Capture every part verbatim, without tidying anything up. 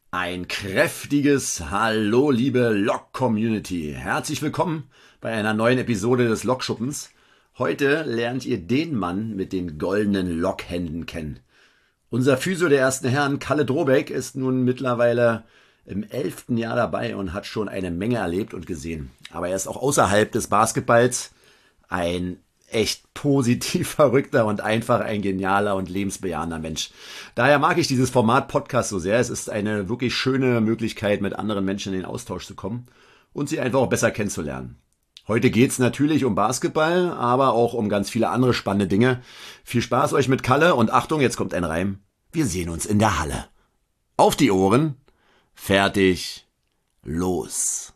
Ein kräftiges Hallo, liebe Lok-Community. Herzlich willkommen bei einer neuen Episode des Lokschuppens. Heute lernt ihr den Mann mit den goldenen Lokhänden kennen. Unser Physio der ersten Herren, Kalle Drobeck, ist nun mittlerweile im elften Jahr dabei und hat schon eine Menge erlebt und gesehen. Aber er ist auch außerhalb des Basketballs ein echt positiv verrückter und einfach ein genialer und lebensbejahender Mensch. Daher mag ich dieses Format Podcast so sehr. Es ist eine wirklich schöne Möglichkeit, mit anderen Menschen in den Austausch zu kommen und sie einfach auch besser kennenzulernen. Heute geht's natürlich um Basketball, aber auch um ganz viele andere spannende Dinge. Viel Spaß euch mit Kalle und Achtung, jetzt kommt ein Reim. Wir sehen uns in der Halle. Auf die Ohren, fertig, los.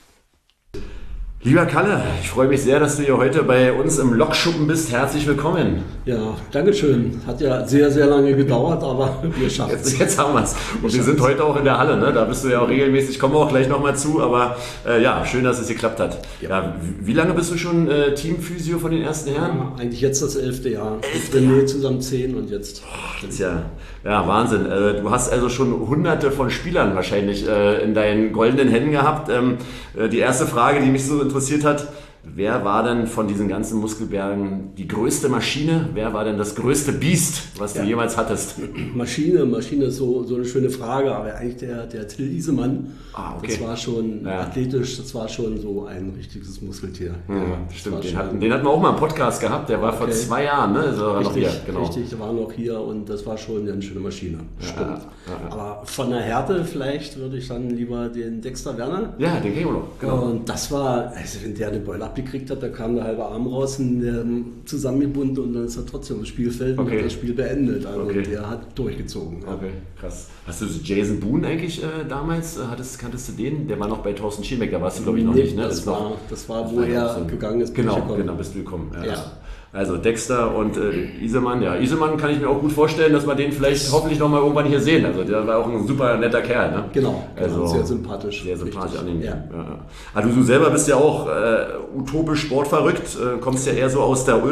Lieber Kalle, ich freue mich sehr, dass du hier heute bei uns im Lokschuppen bist. Herzlich willkommen. Ja, dankeschön. Hat ja sehr, sehr lange gedauert, aber wir schaffen es. Jetzt, jetzt haben wir es. Und wir sind heute auch in der Halle, ne? Da bist du ja auch regelmäßig. Kommen wir auch gleich nochmal zu, aber äh, ja, schön, dass es geklappt hat. Ja. Ja, wie lange bist du schon äh, Teamphysio von den ersten Herren? Ja, eigentlich jetzt das elfte Jahr. Elfte Mit René zusammen zehn und jetzt. Oh, das ist ja, ja Wahnsinn. Äh, du hast also schon hunderte von Spielern wahrscheinlich äh, in deinen goldenen Händen gehabt. Ähm, äh, die erste Frage, die mich so interessiert hat: Wer war denn von diesen ganzen Muskelbergen die größte Maschine? Wer war denn das größte Biest, was du ja. jemals hattest? Maschine, Maschine ist so, so eine schöne Frage, aber eigentlich der, der Till Isemann, ah, okay. das war schon ja. athletisch, das war schon so ein richtiges Muskeltier. Ja, ja, stimmt, den hatten, den hatten wir auch mal im Podcast gehabt, der war okay. vor zwei Jahren, ne? Also war richtig, noch hier, genau. Richtig, der war noch hier und das war schon eine schöne Maschine. Ja, stimmt. ja, ja. Aber von der Härte vielleicht würde ich dann lieber den Dexter Werner. Ja, den kennen wir noch, genau. Und das war, also wenn der eine Beule abgekriegt hat, da kam der halbe Arm raus und der zusammengebunden und dann ist er trotzdem im Spielfeld okay. und hat das Spiel beendet. Also okay. der hat durchgezogen. Ja. Okay, krass. Hast du Jason Boone eigentlich äh, damals, äh, hattest, kanntest du den? Der war noch bei Thorsten Schiemeck, da warst du glaube ich noch nee, nicht. Ne? Das, das, war, noch, das war, wo er so gegangen ist. Genau, genau, bist du gekommen. Ja. Ja. Also Dexter und äh, Isemann, ja, Isemann kann ich mir auch gut vorstellen, dass wir den vielleicht hoffentlich noch mal irgendwann hier sehen. Also der war auch ein super netter Kerl, ne? Genau, also, genau, sehr sympathisch. Sehr sympathisch an den. Ja. Ja. Also du selber bist ja auch äh, utopisch sportverrückt, äh, kommst ja eher so aus der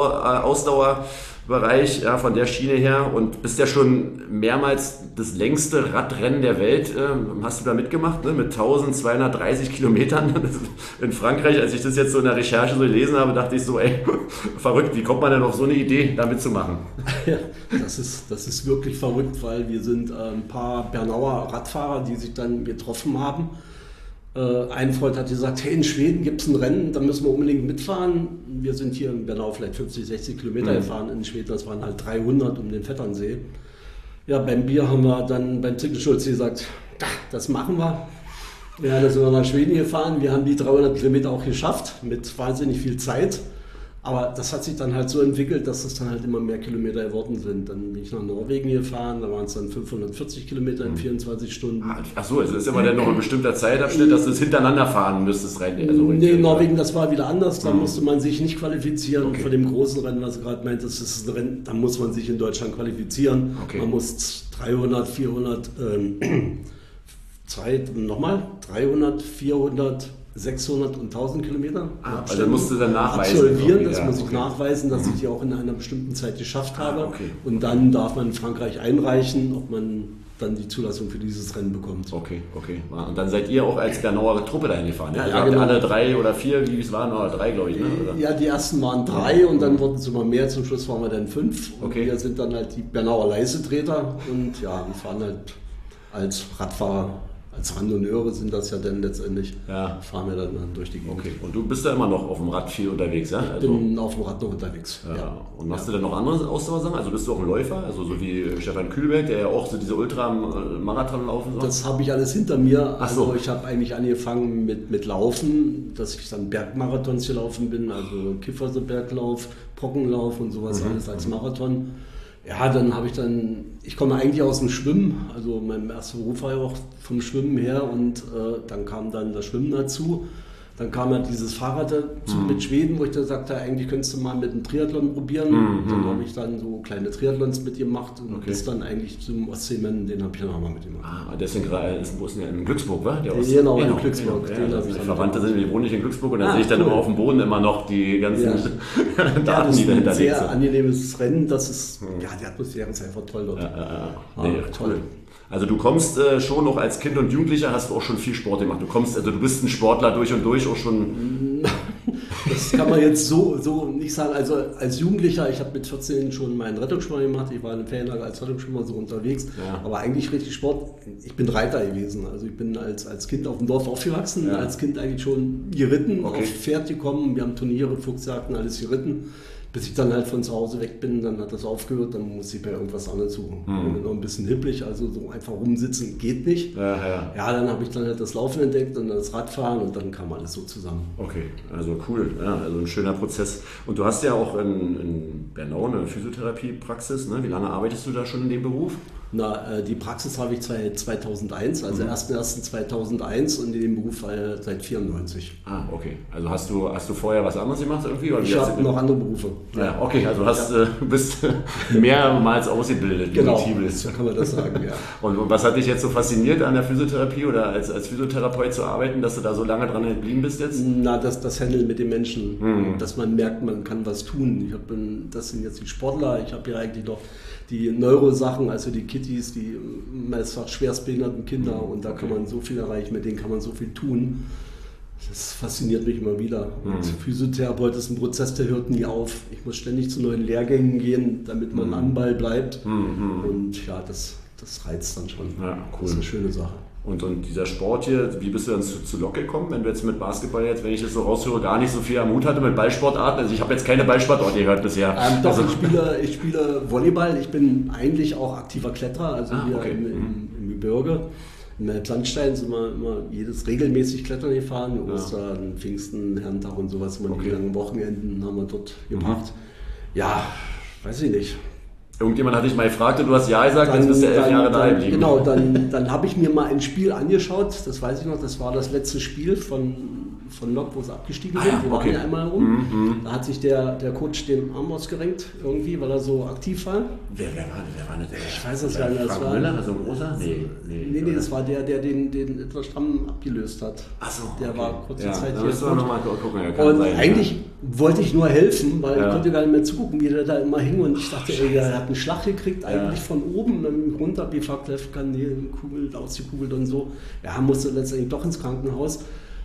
Ultra-Ausdauer-Bereich, ja, von der Schiene her und bist ja schon mehrmals das längste Radrennen der Welt, äh, hast du da mitgemacht, ne? Mit eintausendzweihundertdreißig Kilometern in Frankreich. Als ich das jetzt so in der Recherche so gelesen habe, dachte ich so, ey, verrückt, wie kommt man denn auf so eine Idee, da mitzumachen? Ja, das ist, das ist wirklich verrückt, weil wir sind äh, ein paar Bernauer Radfahrer, die sich dann getroffen haben. Äh, ein Freund hat gesagt, hey, in Schweden gibt es ein Rennen, da müssen wir unbedingt mitfahren. Wir sind hier in Bernau vielleicht fünfzig, sechzig Kilometer mhm. gefahren, in Schweden das waren halt dreihundert um den Vetternsee. Ja, beim Bier haben wir dann beim Zickelschulz gesagt, das machen wir. Ja, da sind wir nach Schweden gefahren, wir haben die dreihundert Kilometer auch geschafft, mit wahnsinnig viel Zeit. Aber das hat sich dann halt so entwickelt, dass es dann halt immer mehr Kilometer geworden sind. Dann bin ich nach Norwegen gefahren, da waren es dann fünfhundertvierzig Kilometer in vierundzwanzig Stunden. Ach so, also ist immer dann noch ein bestimmter Zeitabschnitt, dass du es hintereinander fahren müsstest rein. Also nee, Norwegen, das war wieder anders. Da mhm. musste man sich nicht qualifizieren. Okay. Von dem großen Rennen, was du gerade meintest, das ist ein Rennen, da muss man sich in Deutschland qualifizieren. Okay. Man muss dreihundert, vierhundert, ähm, zwei, nochmal, dreihundert, vierhundert, sechshundert und tausend Kilometer ah, also musst du dann nachweisen. Absolvieren, das ja, muss ich okay. nachweisen, dass mhm. ich die auch in einer bestimmten Zeit geschafft habe. Ah, okay. Und dann darf man in Frankreich einreichen, ob man dann die Zulassung für dieses Rennen bekommt. Okay, okay. Und dann seid ihr auch als Bernauer Truppe dahin gefahren, ja? Ja, Also ja, habt genau. alle drei oder vier, wie es waren, oder drei, glaube ich, ne? Oder? Ja, die ersten waren drei und dann wurden es immer mehr. Zum Schluss waren wir dann fünf. Und okay. wir sind dann halt die Bernauer Leisetreter und ja, wir fahren halt als Radfahrer, als Randonneure sind das ja dann letztendlich, ja. fahren wir dann durch die Gegend. Okay, und du bist da immer noch auf dem Rad viel unterwegs, ja? Ich also, bin auf dem Rad noch unterwegs, ja. ja. Und machst ja. du dann noch andere Ausdauersachen? Also bist du auch ein Läufer? Also so wie Stefan Kühlberg, der ja auch so diese Ultramarathon laufen soll? Das habe ich alles hinter mir. Ach so. Also ich habe eigentlich angefangen mit, mit Laufen, dass ich dann Bergmarathons gelaufen bin, also Kifferseberglauf, Brockenlauf und sowas mhm. alles als Marathon. Ja, dann habe ich dann, ich komme eigentlich aus dem Schwimmen, also mein erster Beruf war ja auch vom Schwimmen her und äh, dann kam dann das Schwimmen dazu. Dann kam ja dieses Fahrrad dazu mhm. mit Schweden, wo ich dann sagte, eigentlich könntest du mal mit einem Triathlon probieren. Mhm. Dann habe ich dann so kleine Triathlons mitgemacht und okay. bis dann eigentlich zum Ostseemann, den habe ich dann auch mal mitgemacht. Ah, der ist in, wo ist denn der? In Glücksburg, war der? Aus, genau, in genau, Glücksburg. Genau. Ja, den ja, Verwandte sind, wir wohnen nicht in Glücksburg und dann ah, sehe ich dann cool. immer auf dem Boden immer noch die ganzen ja. Daten, ja, das die ist dahinter ein liegen. sehr angenehmes Rennen, das ist, hm. ja, die Atmosphäre ist einfach toll dort. Ja, ja, ja. Ah, Nee, toll. cool. Also du kommst äh, schon noch als Kind und Jugendlicher, hast du auch schon viel Sport gemacht. Du kommst, also du bist ein Sportler durch und durch, auch schon. Das kann man jetzt so, so nicht sagen. Also als Jugendlicher, ich habe mit vierzehn schon meinen Rettungsschwimmer gemacht. Ich war in einem Ferienlager als Rettungsschwimmer so unterwegs. Ja. Aber eigentlich richtig Sport. Ich bin Reiter gewesen. Also ich bin als, als Kind auf dem Dorf aufgewachsen. Ja. Als Kind eigentlich schon geritten, okay. Auf Pferd gekommen. Wir haben Turniere, Fuchsjagden, alles geritten. Bis ich dann halt von zu Hause weg bin, dann hat das aufgehört, dann muss ich bei irgendwas anderes suchen. Mhm. Ich bin noch ein bisschen hipplig, also so einfach rumsitzen geht nicht. Ja, ja. Ja, dann habe ich dann halt das Laufen entdeckt und das Radfahren und dann kam alles so zusammen. Okay, also cool, ja, also ein schöner Prozess. Und du hast ja auch in, in Bernau eine Physiotherapiepraxis, ne? Wie lange arbeitest du da schon in dem Beruf? Na, die Praxis habe ich seit zweitausendeins, also mhm. erster erster zweitausendeins und in dem Beruf seit vierundneunzig. Ah, okay. Also hast du, hast du vorher was anderes gemacht irgendwie? Oder ich habe noch andere Berufe. Ja, okay, also hast, ja. äh, bist mehrmals ausgebildet. Genau, so kann man das sagen, ja. Und, und was hat dich jetzt so fasziniert an der Physiotherapie oder als, als Physiotherapeut zu arbeiten, dass du da so lange dran geblieben bist jetzt? Na, das, das Handeln mit den Menschen, mhm. dass man merkt, man kann was tun. Ich hab, das sind jetzt die Sportler, ich habe ja eigentlich noch die Neurosachen, also die Kitties, die meistens schwerstbehinderten Kinder mhm. und da okay. kann man so viel erreichen, mit denen kann man so viel tun. Das fasziniert mich immer wieder. Und mhm. Physiotherapeut ist ein Prozess, der hört nie auf. Ich muss ständig zu neuen Lehrgängen gehen, damit man mhm. am Ball bleibt. Mhm. Und ja, das, das reizt dann schon. Ja, cool. Das ist eine schöne Sache. Und, und dieser Sport hier, wie bist du dann zu, zu Lok gekommen, wenn du jetzt mit Basketball jetzt, wenn ich das so raushöre, gar nicht so viel am Hut hatte mit Ballsportarten? Also ich habe jetzt keine Ballsportarten gehört bisher. Ähm, doch, also, ich, spiele, ich spiele Volleyball. Ich bin eigentlich auch aktiver Kletterer, also ah, hier okay. im, im, im Gebirge. In Landstein sind wir immer jedes regelmäßig Klettern gefahren, ja. Ostern, Pfingsten, Herrentag und sowas, immer okay. die langen Wochenenden haben wir dort gemacht. Mhm. Ja, weiß ich nicht. Irgendjemand hat dich mal gefragt und du hast ja gesagt, dann, jetzt bist du elf dann, Jahre da geblieben. Genau, dann, dann habe ich mir mal ein Spiel angeschaut, das weiß ich noch, das war das letzte Spiel von, von Lok, wo sie abgestiegen sind. Ah, ja, wir okay. waren ja einmal rum. Mhm. Da hat sich der, der Coach den Arm ausgerenkt, irgendwie, weil er so aktiv war. Wer, wer war wer war der? Ich weiß das gar nicht. Frank Müller, also ein großer? Nee, nee, nee, nee, das war der, der den, den etwas stramm abgelöst hat. Ach so, der okay. war kurze ja, Zeit da hier. Müssen wir noch mal gucken. Ja, kann und sein, eigentlich ja. wollte ich nur helfen, weil ja. ich konnte gar nicht mehr zugucken, wie der da immer hing. Und ich dachte, Ach, ey, er hat einen Schlag gekriegt, eigentlich ja. von oben, dann runter, Bifak-Kanälen, Kugel ausgekugelt und so. Ja, musste letztendlich doch ins Krankenhaus.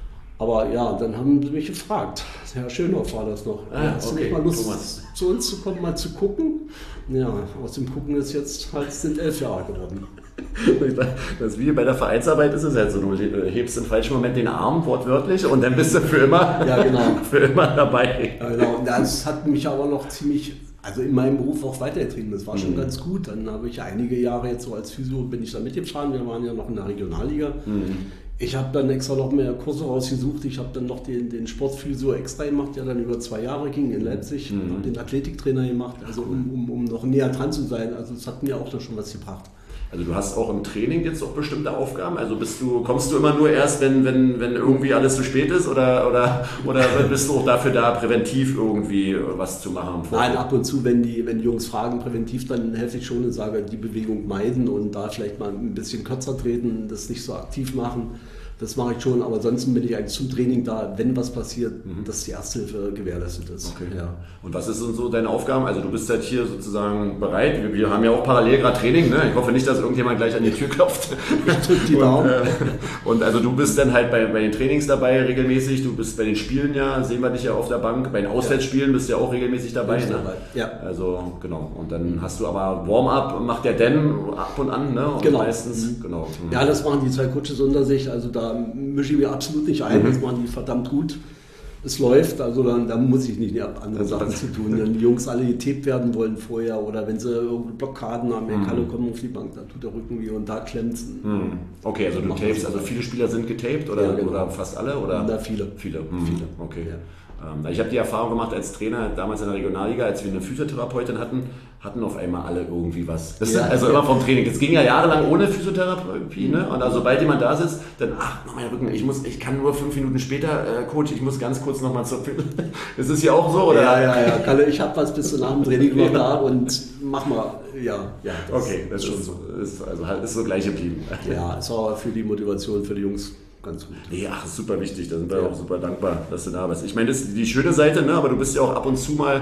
Aber ja, dann haben sie mich gefragt. Herr Schönhoff war das noch. Ah, Hast okay. du nicht mal Lust, Thomas. zu uns zu kommen, mal zu gucken? Ja, aus dem Gucken ist jetzt halt, sind elf Jahre geworden. Das ist wie bei der Vereinsarbeit ist es halt so, du hebst im falschen Moment den Arm wortwörtlich und dann bist du für immer, ja, genau. für immer dabei. Ja, genau. Und das hat mich aber noch ziemlich, also in meinem Beruf auch weitergetrieben. Das war schon mhm. ganz gut. Dann habe ich einige Jahre jetzt so als Physio, bin ich da mitgefahren. Wir waren ja noch in der Regionalliga. Mhm. Ich habe dann extra noch mehr Kurse rausgesucht. Ich habe dann noch den, den Sportphysio extra gemacht, der dann über zwei Jahre ging in Leipzig. Mhm. Habe den Athletiktrainer gemacht, also um, um, um noch näher dran zu sein. Also es hat mir auch noch schon was gebracht. Also du hast auch im Training jetzt auch bestimmte Aufgaben? Also bist du, kommst du immer nur erst, wenn, wenn, wenn irgendwie alles zu spät ist? Oder, oder, oder bist du auch dafür da, präventiv irgendwie was zu machen? Nein, ab und zu, wenn die, wenn die Jungs fragen, präventiv, dann helfe ich schon und sage, die Bewegung meiden und da vielleicht mal ein bisschen kürzer treten, das nicht so aktiv machen. Das mache ich schon, aber ansonsten bin ich eigentlich zum Training da, wenn was passiert, mhm. dass die Ersthilfe gewährleistet ist. Okay. Ja. Und was ist so deine Aufgaben? Also du bist halt hier sozusagen bereit. Wir, wir haben ja auch parallel gerade Training. Ne? Ich hoffe nicht, dass irgendjemand gleich an die Tür klopft. Ich drücke die Daumen. Und, äh, und also du bist dann halt bei, bei den Trainings dabei regelmäßig. Du bist bei den Spielen ja, sehen wir dich ja auf der Bank. Bei den Auswärtsspielen bist du ja auch regelmäßig dabei. Ne? dabei. Ja. Also genau. Und dann hast du aber Warm-up, macht der Dan ab und an. Ne? Und genau. Meistens. Mhm. Genau. Mhm. Ja, das machen die zwei Coaches unter sich. Also da mische ich mir absolut nicht ein, mhm. das machen die verdammt gut. Es läuft, also dann, dann muss ich nicht andere Sachen zu tun. Wenn die Jungs alle getaped werden wollen vorher oder wenn sie irgendeine Blockaden haben, mhm. Carlo kommt auf die Bank, da tut der Rücken weh und da klemmt es. Mhm. Okay, also du tapest, also viele Spieler sind getaped oder, ja, genau. oder fast alle? Oder? Na, viele. Viele, mhm. viele. Okay. Ja. Ich habe die Erfahrung gemacht als Trainer damals in der Regionalliga, als wir eine Physiotherapeutin hatten, hatten auf einmal alle irgendwie was. Das ja, also ja. immer vom Training. Es ging ja jahrelang ohne Physiotherapie, ne? Und also sobald jemand da sitzt, dann ach, noch mein Rücken, ich muss, ich kann nur fünf Minuten später, äh, Coach, ich muss ganz kurz noch mal zur. Ist es hier auch so, oder? Ja, ja, ja. Kalle, ich habe was bis zu nach dem Training noch da und mach mal. Ja, ja. Das okay, das ist schon so. Ist, also halt ist so gleich geblieben. Ja, ist auch für die Motivation für die Jungs. Ganz gut. Ja, super wichtig, da sind wir ja auch super dankbar, dass du da bist. Ich meine, das ist die schöne Seite, ne? Aber du bist ja auch ab und zu mal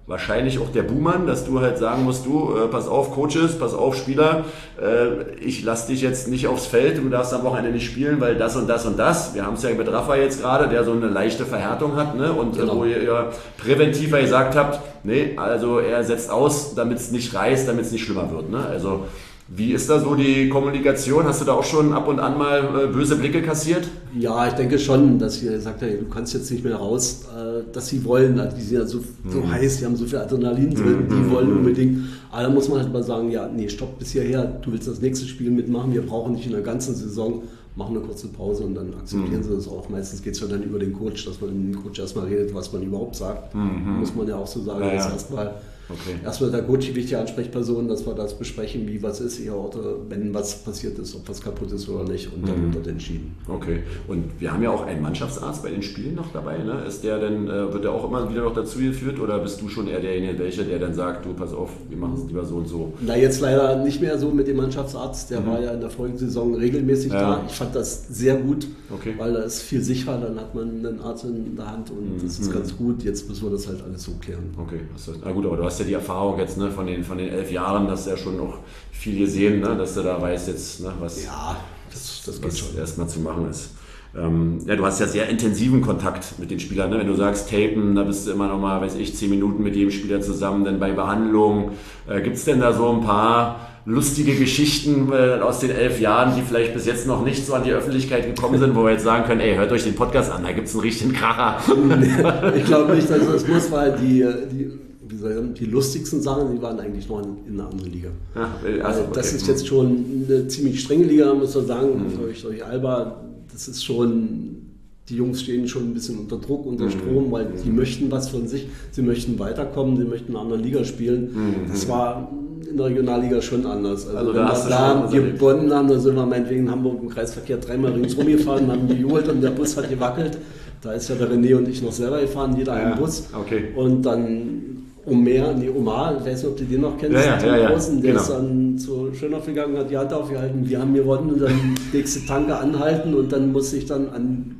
wahrscheinlich auch der Buhmann, dass du halt sagen musst, du, äh, pass auf Coaches, pass auf Spieler, äh, ich lass dich jetzt nicht aufs Feld, du darfst am Wochenende nicht spielen, weil das und das und das. Wir haben es ja mit Rafa jetzt gerade, der so eine leichte Verhärtung hat, ne? Und genau. äh, wo ihr, ihr präventiver gesagt habt, nee, also er setzt aus, damit es nicht reißt, damit es nicht schlimmer wird. Ne? Also wie ist da so die Kommunikation? Hast du da auch schon ab und an mal äh, böse Blicke kassiert? Ja, ich denke schon, dass ihr sagt, hey, du kannst jetzt nicht mehr raus, äh, dass sie wollen. Also die sind ja so, so mhm. heiß, die haben so viel Adrenalin drin, mhm. die wollen unbedingt. Aber da muss man halt mal sagen, ja, nee, stopp bis hierher, du willst das nächste Spiel mitmachen, wir brauchen nicht in der ganzen Saison, machen eine kurze Pause und dann akzeptieren mhm. sie das auch. Meistens geht es ja dann über den Coach, dass man mit dem Coach erstmal redet, was man überhaupt sagt. Mhm. Muss man ja auch so sagen, ja, dass ja. erstmal Okay. Erstmal der Coach die wichtige Ansprechperson, dass wir das besprechen, wie was ist, oder wenn was passiert ist, ob was kaputt ist oder nicht, und dann mhm. wird entschieden. Okay. Und wir haben ja auch einen Mannschaftsarzt bei den Spielen noch dabei, ne? Ist der denn, äh, wird der auch immer wieder noch dazu geführt, oder bist du schon eher derjenige, welcher, der dann sagt, du pass auf, wir machen es lieber so und so? Na, jetzt leider nicht mehr so mit dem Mannschaftsarzt, der mhm. war ja in der vorigen Saison regelmäßig ja. da. Ich fand das sehr gut, okay. weil da ist viel sicherer, dann hat man einen Arzt in der Hand und mhm. das ist ganz gut. Jetzt müssen wir das halt alles so klären. Okay, na gut, aber du hast ja die Erfahrung jetzt, ne, von den, von den elf Jahren, dass du ja schon noch viel gesehen, ne, dass du da weißt jetzt, ne, was, ja, das, das was erstmal zu machen ist. Ähm, ja, du hast ja sehr intensiven Kontakt mit den Spielern, ne? Wenn du sagst Tapen, da bist du immer noch mal, weiß ich, zehn Minuten mit jedem Spieler zusammen, dann bei Behandlung. Äh, gibt es denn da so ein paar lustige Geschichten äh, aus den elf Jahren, die vielleicht bis jetzt noch nicht so an die Öffentlichkeit gekommen sind, wo wir jetzt sagen können, ey, hört euch den Podcast an, da gibt es einen richtigen Kracher. Ich glaube nicht, dass das muss, weil die, die Wie soll ich sagen, die lustigsten Sachen, die waren eigentlich noch in, in einer anderen Liga. Ja, also, okay. Das ist jetzt schon eine ziemlich strenge Liga, muss man sagen, mhm. durch, durch Alba. Das ist schon, die Jungs stehen schon ein bisschen unter Druck, unter Strom, weil die möchten was von sich, sie möchten weiterkommen, sie möchten in einer anderen Liga spielen. Mhm. Das war in der Regionalliga schon anders. Also, also wenn wir da gewonnen haben, dann sind wir meinetwegen in Hamburg im Kreisverkehr dreimal ringsrum gefahren, haben gejubelt und der Bus hat gewackelt. Da ist ja der René und ich noch selber gefahren, jeder ja, einen Bus. Okay. Und dann Omer, nee, Omar, ich weiß nicht, ob du den noch kennst, ja, ja, ja, Außen, der genau. ist dann zu Schönhoff gegangen, hat die Hand aufgehalten, wir haben gewonnen und dann nächste Tanke anhalten und dann musste ich dann an,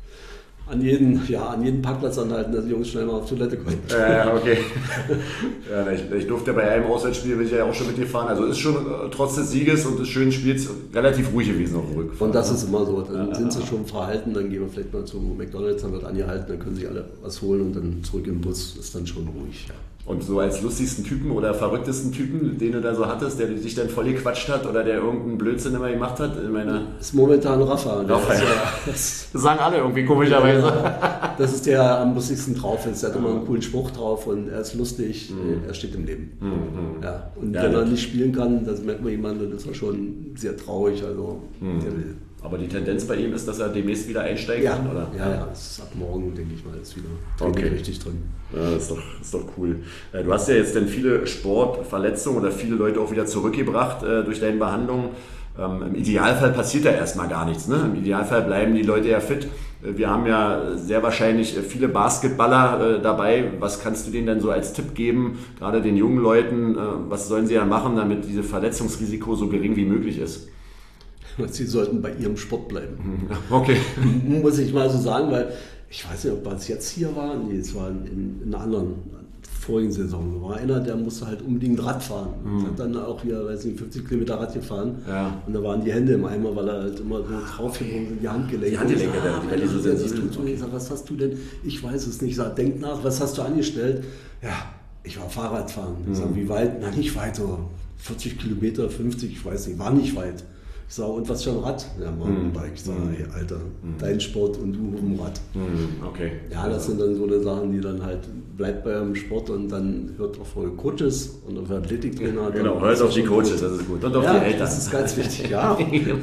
an, jeden, ja, an jeden Parkplatz anhalten, dass die Jungs schnell mal auf Toilette kommen. Ja, okay. Ja, ich, ich durfte bei einem Auswärtsspiel, bin ich ja auch schon mitgefahren, also ist schon äh, trotz des Sieges und des schönen Spiels relativ ruhig gewesen auf dem Rückfahrt. Und das ist immer so, dann ja, sind sie schon verhalten, dann gehen wir vielleicht mal zu McDonalds, dann wird angehalten, dann können sich alle was holen und dann zurück im Bus, ist dann schon ruhig. Ja. Und so als lustigsten Typen oder verrücktesten Typen, den du da so hattest, der dich dann voll gequatscht hat oder der irgendeinen Blödsinn immer gemacht hat? In meiner das ist momentan Rafa. Rafa ist ja. Das sagen alle irgendwie komischerweise. Ja, das ist der, der am lustigsten drauf ist. Er hat immer einen coolen Spruch drauf und er ist lustig, mhm. er steht im Leben. Mhm. Ja. Und ja, wenn er nicht spielen kann, das merkt man jemand, dann ist er schon sehr traurig. Also mhm. der will. Aber die Tendenz bei ihm ist, dass er demnächst wieder einsteigen ja. kann, oder? Ja, ja, das ist ab morgen, denke ich mal, ist wieder okay. richtig drin. Ja, das ist doch, das ist doch cool. Du hast ja jetzt dann viele Sportverletzungen oder viele Leute auch wieder zurückgebracht äh, durch deine Behandlung. Ähm, Im Idealfall passiert ja erstmal gar nichts. Ne? Im Idealfall bleiben die Leute ja fit. Wir haben ja sehr wahrscheinlich viele Basketballer äh, dabei. Was kannst du denen denn so als Tipp geben, gerade den jungen Leuten? Äh, was sollen sie ja machen, damit dieses Verletzungsrisiko so gering wie möglich ist? Sie sollten bei ihrem Sport bleiben. Okay. Muss ich mal so sagen, weil ich weiß nicht, ob es jetzt hier war. Nee, es war in, in einer anderen vorigen Saison. Da war einer, der musste halt unbedingt Rad fahren. Mhm. Hat dann auch wieder, weiß nicht, fünfzig Kilometer Rad gefahren. Ja. Und da waren die Hände im Eimer, weil er halt immer so draufgekommen sind, die Handgelenke. Die Handgelenke, ah, die, die so sensibel sind. Ich sag, was hast du denn? Ich weiß es nicht. Ich sag, denk nach, was hast du angestellt? Ja, ich war Fahrradfahren. Ich sag, wie weit? Na, nicht weit, so vierzig Kilometer, fünfzig, ich weiß nicht, war nicht weit. Ich sage, und was für ein Rad? Ja, Mountainbike. Ich sage, hey, Alter, mm. dein Sport und du auf dem Rad. Mm, okay. Ja, das sind dann so eine Sachen, die dann halt, bleibt bei eurem Sport und dann hört auf eure Coaches und auf Athletiktrainer. Ja, genau, hört auf die Coaches, das ist gut. Und auf ja, die Eltern. Das ist ganz wichtig, ja.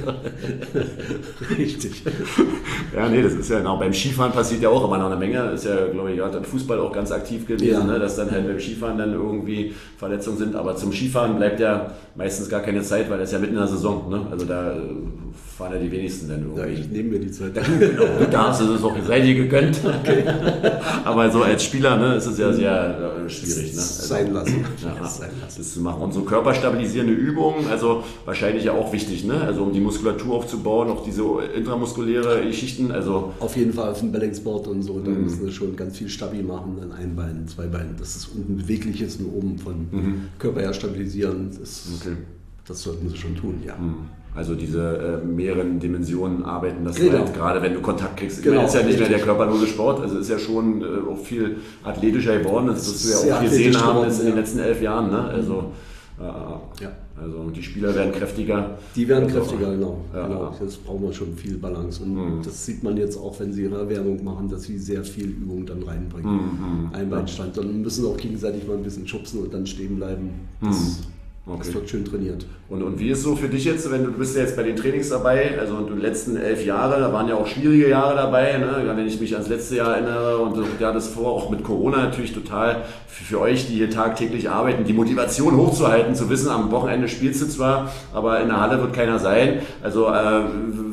Richtig. Ja, nee, das ist ja genau. Beim Skifahren passiert ja auch immer noch eine Menge. Ist ja, glaube ich, gerade im Fußball auch ganz aktiv gewesen, ja. ne, dass dann halt beim Skifahren dann irgendwie Verletzungen sind. Aber zum Skifahren bleibt ja meistens gar keine Zeit, weil das ist ja mitten in der Saison. Ne? Also da da äh, fahren ja die wenigsten dann irgendwie. Ja, ich nehme mir die Zeit. Genau, du darfst, das ist auch sei dir gegönnt. Okay. Aber so als Spieler, ne, ist es ja sehr äh, schwierig. Ne? Also, sein lassen. Ja, sein lassen. Das zu machen. Und so körperstabilisierende Übungen, also wahrscheinlich ja auch wichtig, ne? Also um die Muskulatur aufzubauen, auch diese intramuskuläre Geschichten. Also auf jeden Fall auf dem Balanceboard und so, da mhm. müssen wir schon ganz viel Stabi machen, dann ein Bein, zwei Beine, dass es unten beweglich ist und oben von mhm. Körper her stabilisieren. Das, okay. das sollten sie schon tun, ja. Mhm. Also diese äh, mehreren Dimensionen arbeiten, das genau. halt gerade wenn du Kontakt kriegst. Ich genau. meine, ist ja nicht mehr der körperlose Sport, also ist ja schon äh, auch viel athletischer geworden, das wirst du ja auch gesehen haben geworden, in ja. den letzten elf Jahren. Ne? Also, äh, ja. also die Spieler werden kräftiger. Die werden also, kräftiger, genau. Ja. genau. Jetzt brauchen wir schon viel Balance und mhm. das sieht man jetzt auch, wenn sie ihre Erwärmung machen, dass sie sehr viel Übung dann reinbringen. Mhm. Einbeinstand, dann müssen sie auch gegenseitig mal ein bisschen schubsen und dann stehen bleiben. Das, mhm. Okay. Das wird schön trainiert. Und, und wie ist so für dich jetzt, wenn du, du bist ja jetzt bei den Trainings dabei, also die letzten elf Jahre, da waren ja auch schwierige Jahre dabei, ne? Wenn ich mich ans letzte Jahr erinnere und ja das vor, auch mit Corona natürlich total für, für euch, die hier tagtäglich arbeiten, die Motivation hochzuhalten, zu wissen, am Wochenende spielst du zwar, aber in der Halle wird keiner sein. Also äh,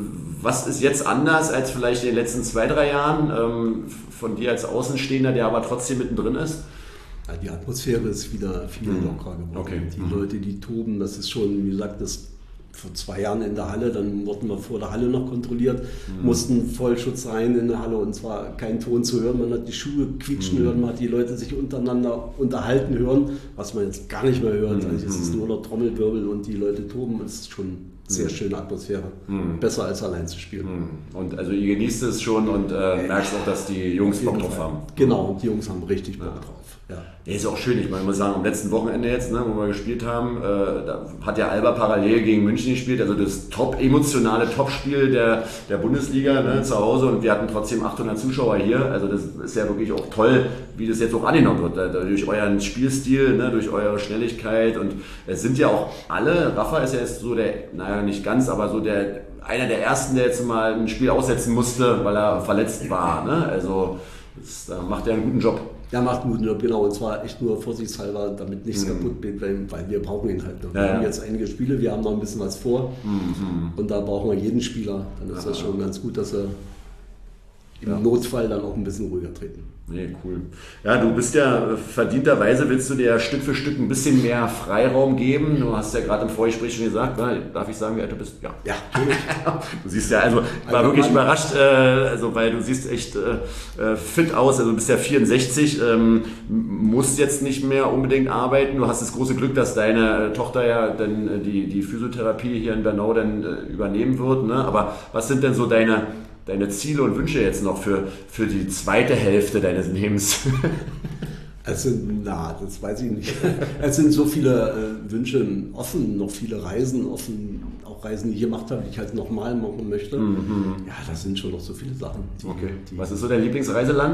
was ist jetzt anders als vielleicht in den letzten zwei, drei Jahren ähm, von dir als Außenstehender, der aber trotzdem mittendrin ist? Ja, die Atmosphäre ist wieder viel mhm. lockerer geworden. Okay. Die mhm. Leute, die toben, das ist schon, wie gesagt, das vor zwei Jahren in der Halle, dann wurden wir vor der Halle noch kontrolliert, mhm. mussten Vollschutz rein in der Halle und zwar kein Ton zu hören, man hat die Schuhe quietschen mhm. hören, man hat die Leute sich untereinander unterhalten hören, was man jetzt gar nicht mehr hört. Mhm. Also es ist nur noch Trommelwirbel und die Leute toben, es ist schon sehr schöne Atmosphäre. Mhm. Besser als allein zu spielen. Mhm. Und also ihr genießt es schon und äh, merkst auch, dass die Jungs Bock drauf haben. Genau, die Jungs haben richtig Bock ja. drauf. Ja. Ja, ist auch schön. Ich meine, ich muss sagen, am letzten Wochenende jetzt, ne, wo wir gespielt haben, äh, da hat ja Alba parallel gegen München gespielt, also das top emotionale Topspiel der, der Bundesliga, ne, zu Hause, und wir hatten trotzdem achthundert Zuschauer hier. Also das ist ja wirklich auch toll, wie das jetzt auch angenommen wird, da, durch euren Spielstil, ne, durch eure Schnelligkeit, und es sind ja auch alle, Rafa ist ja jetzt so der, naja nicht ganz, aber so der, einer der ersten, der jetzt mal ein Spiel aussetzen musste, weil er verletzt war, ne? Also das, da macht er einen guten Job. Der macht einen guten Job, genau, und zwar echt nur vorsichtshalber, damit nichts mhm. kaputt geht, weil, weil wir brauchen ihn halt noch. Ja, wir haben ja. jetzt einige Spiele, wir haben noch ein bisschen was vor mhm. und da brauchen wir jeden Spieler. Dann ist ja. das schon ganz gut, dass er im ja. Notfall dann auch ein bisschen ruhiger treten. Nee, cool. Ja, du bist ja verdienterweise, willst du dir Stück für Stück ein bisschen mehr Freiraum geben. Du hast ja gerade im Vorgespräch schon gesagt, darf ich sagen, wie alt du bist? Ja. Ja, du siehst ja, also ich war wirklich überrascht, äh, also weil du siehst echt äh, fit aus, also du bist ja vierundsechzig, ähm, musst jetzt nicht mehr unbedingt arbeiten. Du hast das große Glück, dass deine Tochter ja dann die, die Physiotherapie hier in Bernau dann äh, übernehmen wird, ne? Aber was sind denn so deine Deine Ziele und Wünsche jetzt noch für, für die zweite Hälfte deines Lebens? Also, na, das weiß ich nicht. Es sind so viele äh, Wünsche offen, noch viele Reisen offen, auch Reisen, die ich gemacht habe, die ich halt nochmal machen möchte. Mhm. Ja, das sind schon noch so viele Sachen. Die, okay. Die Was ist so dein Lieblingsreiseland?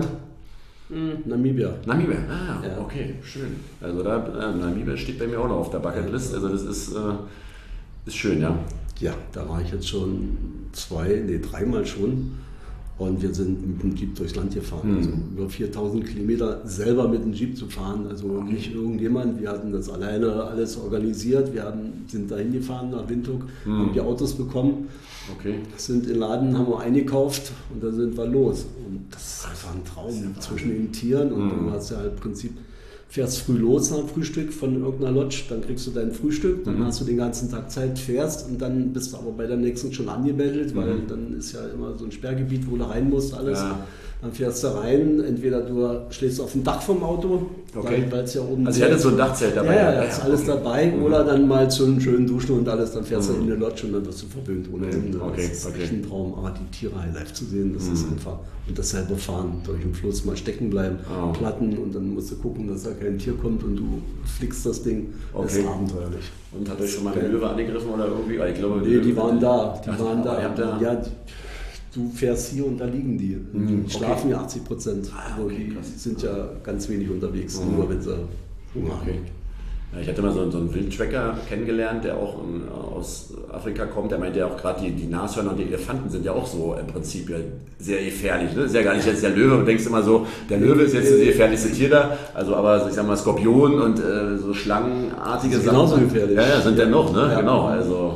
Namibia. Namibia, ah, ja. Okay, schön. Also da, äh, Namibia steht bei mir auch noch auf der Bucketlist. Also das ist, äh, ist schön, ja. Ja, da war ich jetzt schon zwei, nee, dreimal schon. Und wir sind mit dem Jeep durchs Land gefahren. Mhm. Also über viertausend Kilometer selber mit dem Jeep zu fahren. Also okay. nicht irgendjemand. Wir hatten das alleine alles organisiert. Wir haben, sind da hingefahren nach Windhoek, mhm. haben die Autos bekommen. Okay. Sind in den Laden, haben wir eingekauft und dann sind wir los. Und das ist einfach ein Traum zwischen den Tieren. Und mhm. du hast ja halt im Prinzip, fährst früh los nach dem Frühstück von irgendeiner Lodge, dann kriegst du dein Frühstück, dann mhm. hast du den ganzen Tag Zeit, fährst und dann bist du aber bei der nächsten schon angemeldet, mhm. weil dann ist ja immer so ein Sperrgebiet, wo du rein musst, alles. Ja. Dann fährst du rein, entweder du schläfst auf dem Dach vom Auto, okay. weil es ja oben... Also ihr hattet so ein Dachzelt dabei? Ja, ja, ist alles dabei. Mhm. Oder dann mal zu einem schönen Duschen und alles, dann fährst mhm. du in die Lodge und dann wirst du verwöhnt ohne Ende. Okay. Das ist okay. echt ein Traum. Aber die Tiere live zu sehen, das mhm. ist einfach... Und das selber fahren, durch den Fluss mal stecken bleiben, oh. Platten und dann musst du gucken, dass da kein Tier kommt und du flickst das Ding. Okay. Das ist abenteuerlich. Und hat euch schon mal eine Löwe angegriffen oder irgendwie? Ich glaube, nee, die waren da. Die Ach, waren da. da. Ja, die, du fährst hier und da liegen die. Mhm. Die schlafen okay. ja achtzig Prozent. Ah, okay, die krass. sind ja ganz wenig unterwegs, mhm. nur wenn sie Hunger haben. Okay. Ja, ich hatte mal so, so einen Wildtracker kennengelernt, der auch in, aus Afrika kommt. Der meinte ja auch gerade, die, die Nashörner und die Elefanten sind ja auch so im Prinzip ja sehr gefährlich. Ne? Das ist ja gar nicht jetzt der Löwe. Du denkst immer so, der Löwe ist jetzt das gefährlichste Tier da. Also aber ich sag mal Skorpion und äh, so schlangenartige Sachen. Genauso gefährlich. Ja, ja, sind ja noch, ne? Ja. Genau. Also,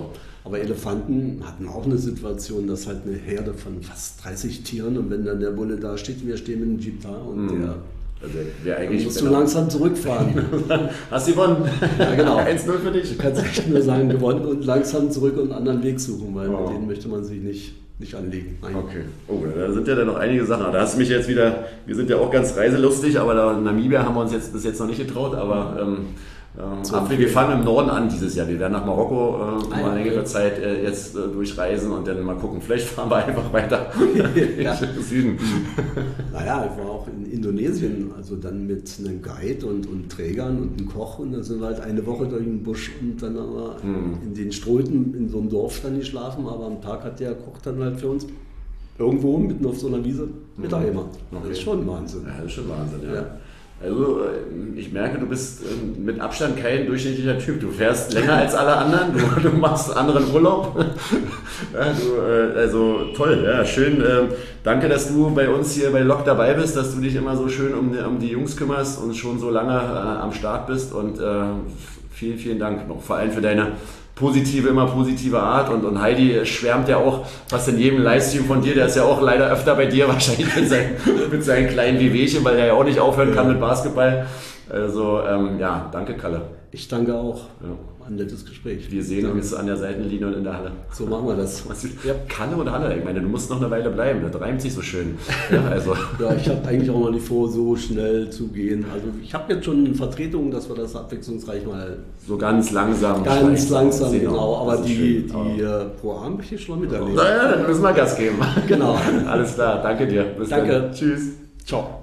Aber Elefanten hatten auch eine Situation, dass halt eine Herde von fast dreißig Tieren und wenn dann der Bulle da steht, wir stehen mit dem Jeep da und mhm. der Also der eigentlich musst du langsam zurückfahren. Hast du gewonnen? Ja, genau. eins null für dich. Du kannst echt nur sagen, gewonnen und langsam zurück und einen anderen Weg suchen, weil oh. mit denen möchte man sich nicht, nicht anlegen. Nein. Okay. Oh, da sind ja dann noch einige Sachen. Da hast du mich jetzt wieder, wir sind ja auch ganz reiselustig, aber da in Namibia haben wir uns jetzt bis jetzt noch nicht getraut, aber ähm, Ähm, Afrika, wir fangen im Norden an dieses Jahr. Wir werden nach Marokko äh, ah, mal längere okay. Zeit äh, jetzt äh, durchreisen und dann mal gucken. Vielleicht fahren wir einfach weiter ja. in Süden. Naja, ich war auch in Indonesien, also dann mit einem Guide und, und Trägern und einem Koch und dann sind wir halt eine Woche durch den Busch und dann haben wir hm. in den Ströten in so einem Dorf dann geschlafen, aber am Tag hat der Koch dann halt für uns irgendwo mitten auf so einer Wiese Mittag gemacht. Okay. Das ist schon Wahnsinn. Ja, das ist schon Wahnsinn, ja. ja. Also ich merke, du bist mit Abstand kein durchschnittlicher Typ. Du fährst länger als alle anderen, du, du machst anderen Urlaub. Ja, du, also toll, ja, schön. Danke, dass du bei uns hier bei Lok dabei bist, dass du dich immer so schön um, um die Jungs kümmerst und schon so lange äh, am Start bist. Und äh, vielen, vielen Dank noch, vor allem für deine positive, immer positive Art und, und Heidi schwärmt ja auch fast in jedem Livestream von dir, der ist ja auch leider öfter bei dir wahrscheinlich mit seinen, mit seinen kleinen Wehwehchen, weil er ja auch nicht aufhören kann mit Basketball. Also ähm, ja, danke Kalle. Ich danke auch. Ja. Ein nettes Gespräch. Wir sehen ja. uns an der Seitenlinie und in der Halle. So machen wir das. Ja. Kalle und Halle, ich meine, du musst noch eine Weile bleiben, das reimt sich so schön. Ja, also. ja ich habe eigentlich auch mal nicht vor, so schnell zu gehen. Also ich habe jetzt schon Vertretungen, dass wir das abwechslungsreich mal... So ganz langsam. Ganz langsam, genau. Aber die, die äh, Pro A möchte ich schon miterleben. Naja, dann müssen wir Gas geben. Genau. Alles klar, danke dir. Bis danke. Dann. Tschüss. Ciao.